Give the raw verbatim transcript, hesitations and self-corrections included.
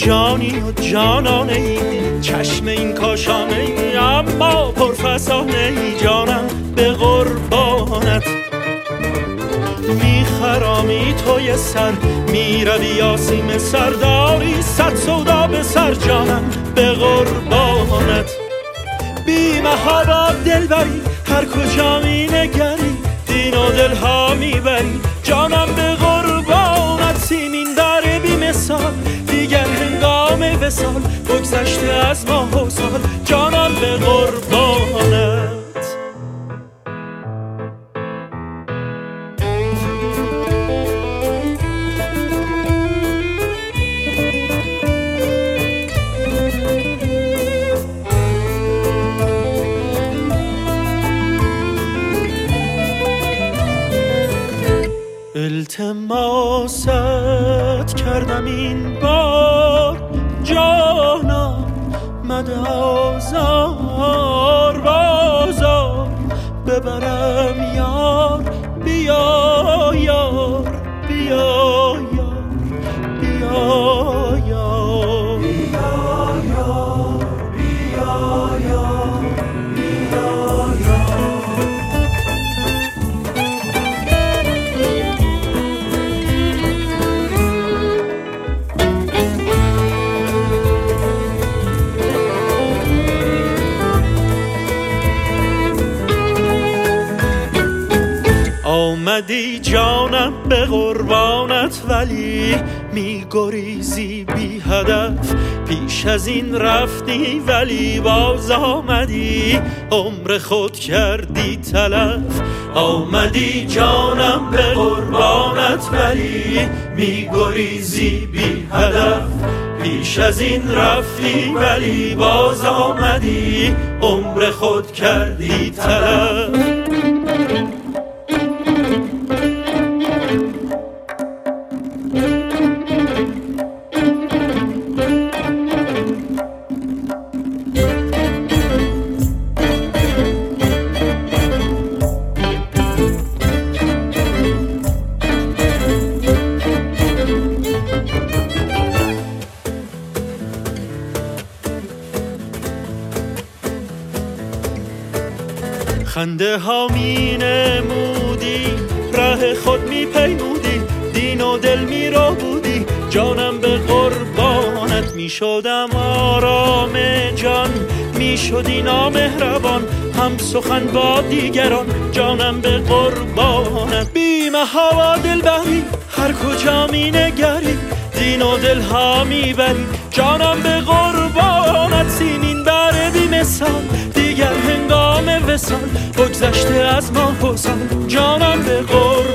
جانی و جانانه ای، چشم این کاشانه ای، اما پرفسانه ای. جانم به قربانت میخرامی توی سر، میروی آسیم سرداری، صد سودا به سر. جانم به قربانت بی محابا دل بری، هر کجا می نگری دین و دل ها میبری. جانم به قربانت سیمین داره بی مثال، دیگر هنگام وصال بگذشته از ماه و سال. جانم به قربانت. التماست کردم این بار جانم، مده آزار بازار ببرم یار. بیا یار بیا یار بیا یار بیا یار بیا یار بیا یار. آمدی جانم به قربانت ولی می گریزی بی هدف، پیش از این رفتی ولی باز آمدی عمر خود کردی تلف. آمدی جانم به قربانت ولی می گریزی بی هدف، پیش از این رفتی ولی باز آمدی عمر خود کردی تلف. خنده ها می نمودی، ره خود می پیمودی، دین و دل می رو بودی. جانم به قربانت می شدم آرام جان، می شدی نامهربان هم سخن با دیگران. جانم به قربانت بی محابا دل بری، هر کجا می نگری دین و دل ها می بری. جانم به قربانت سیمین بره بی مثال، دیگر هنگام وصال بگذشته از ماه و سال. جانم به قربانت